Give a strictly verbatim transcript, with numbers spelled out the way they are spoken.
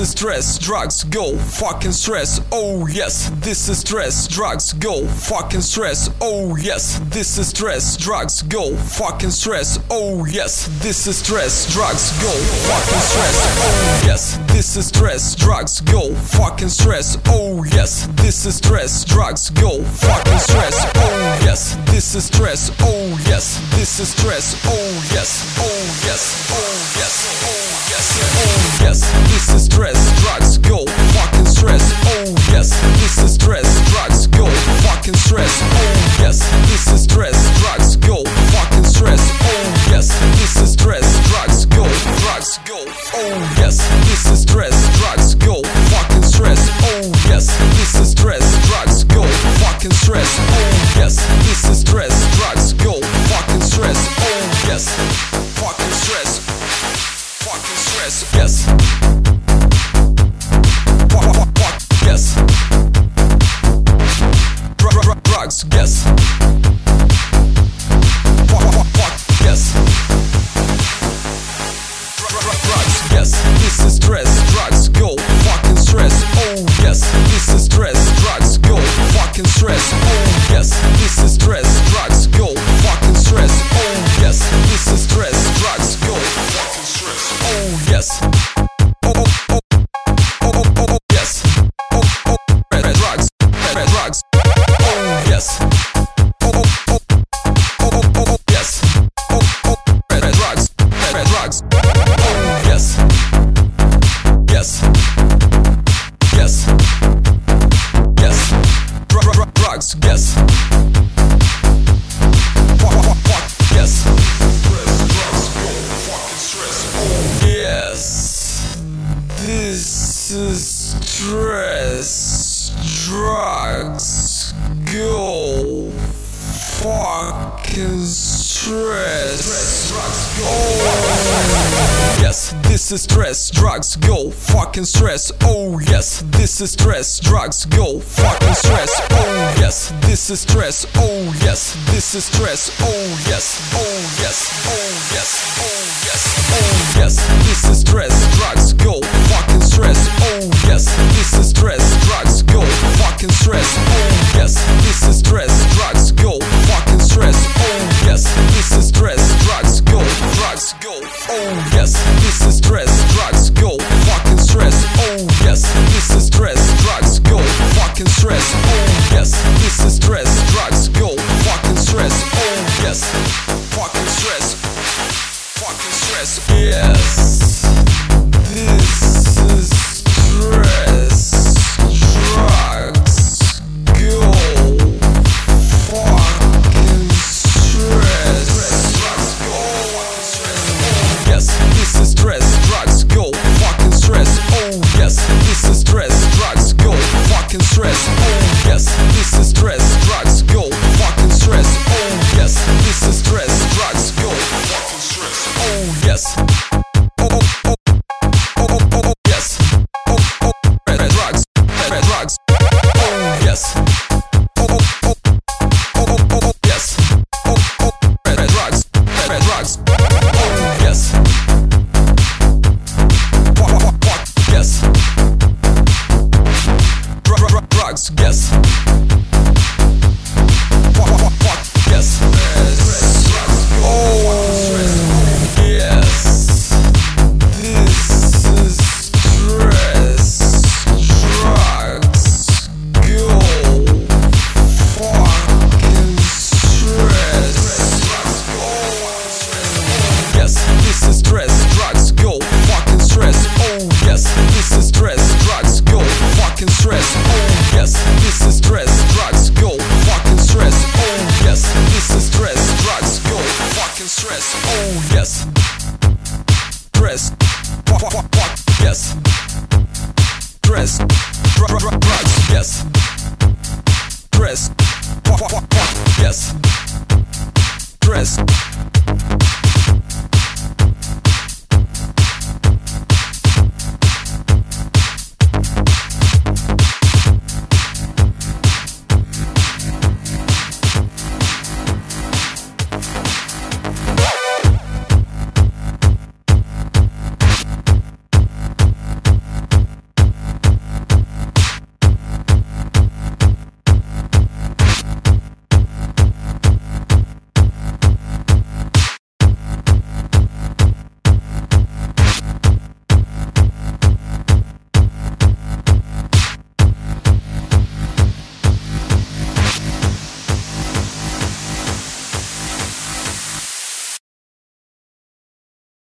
is stress, drugs, go, fucking stress. Oh yes, this is stress, drugs, go, fucking stress. Oh yes, this is stress, drugs, go, fucking stress. Oh yes, this is stress, drugs, go, fucking stress. Oh yes, this is stress, drugs, go, fucking stress. Oh yes, this is stress, drugs, go, fucking stress. Oh yes, this is stress. Oh yes, this is stress. Oh yes, oh yes, oh yes, oh yes, oh yes, this is stress, drugs, go, fucking stress. Oh yes, this is stress, drugs, go, fucking stress. Oh yes, this is stress, drugs, go, fucking stress. Oh yes, this is stress, drugs, go, drugs, go. Oh yes, this is stress, drugs, go, fucking stress. Oh yes, this is stress, drugs, go, fucking stress. Oh yes, this is stress, drugs, go, fucking stress. Oh yes, fucking stress, fucking stress. Yes. Fuck, fuck, fuck, yes. Dr- dr- drugs, yes. Fuck, fuck, fuck, yes. Dr- dr- drugs, yes. This is stress, drugs, go, fucking stress. Oh yes, this is stress, drugs, go, fucking stress. Oh yes, this is stress, drugs, go, fucking stress. Oh yes, this is stress, drugs, go, fucking stress. Oh yes. Oh oh oh oh oh oh oh yes. Oh oh red red drugs, red red drugs. Oh yes. Oh oh oh oh oh oh oh yes. Oh oh red red drugs, red red drugs. Oh yes. Yes. Yes. Yes. Dr- dr- drugs, yes. Fuck, fuck, fuck, yes. Yes. This is stress, drugs, go, fucking stress. Oh yes, this is stress, drugs, go, fucking stress. Oh yes, this is stress, drugs, go, fucking stress. Oh yes, this is stress. Oh yes, this is stress. Oh yes, oh yes, oh yes, oh yes, oh yes, this is stress, drugs, go, fucking stress. Oh yes, this is stress, drugs, go, fucking stress. Oh yes, this is stress, drugs, go, fucking stress. Oh yes, this is stress, drugs, go, drugs, go. Oh yes, this is stress, drugs, go, fucking stress. Oh yes, this is stress, drugs, go, fucking stress. Oh yes, this is stress, drugs, go, fucking stress. Oh yes, fucking stress, fucking stress. Yes, this is stress, drugs, go, fucking stress. Yes, this is stress, drugs, go, fucking stress. Oh yes, this is stress, drugs, go, fucking stress. Oh yes, this is stress, drugs, go, fucking stress. Oh yes, this is stress, drugs, go, fucking stress. Oh yes. Oh oh oh oh oh oh oh yes. Oh oh red red drugs, red red drugs. Oh yes. Oh oh oh oh oh oh oh yes. Oh oh red red drugs, red red drugs. Oh yes. Fuck fuck fuck yes. Dr- dr- drugs, yes. Fuck fuck fuck yes. Oh yes. This is stress, drugs, go, fucking stress. Yes, this is stress, drugs, go, fucking stress. Oh yes, this is stress, drugs, go, fucking stress. Oh yes, this is stress, drugs, go, fucking stress. Oh yes, this is stress, drugs, go, fucking stress. Oh yes, stress, fuck fuck fuck yes, stress, dr- dr- drugs, yes, stress, fuck fuck fuck yes, stress.